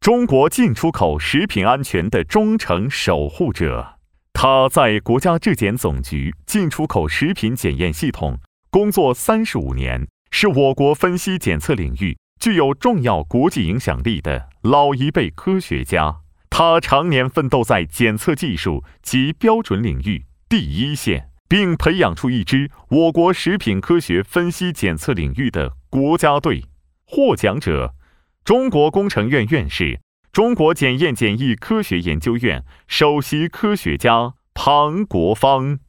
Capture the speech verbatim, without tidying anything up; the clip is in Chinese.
中国进出口食品安全的忠诚守护者。他在国家质检总局进出口食品检验系统工作三十五年，是我国分析检测领域具有重要国际影响力的老一辈科学家。他常年奋斗在检测技术及标准领域第一线，并培养出一支我国食品科学分析检测领域的国家队。获奖者：中国工程院院士、中国检验检疫科学研究院首席科学家庞国芳。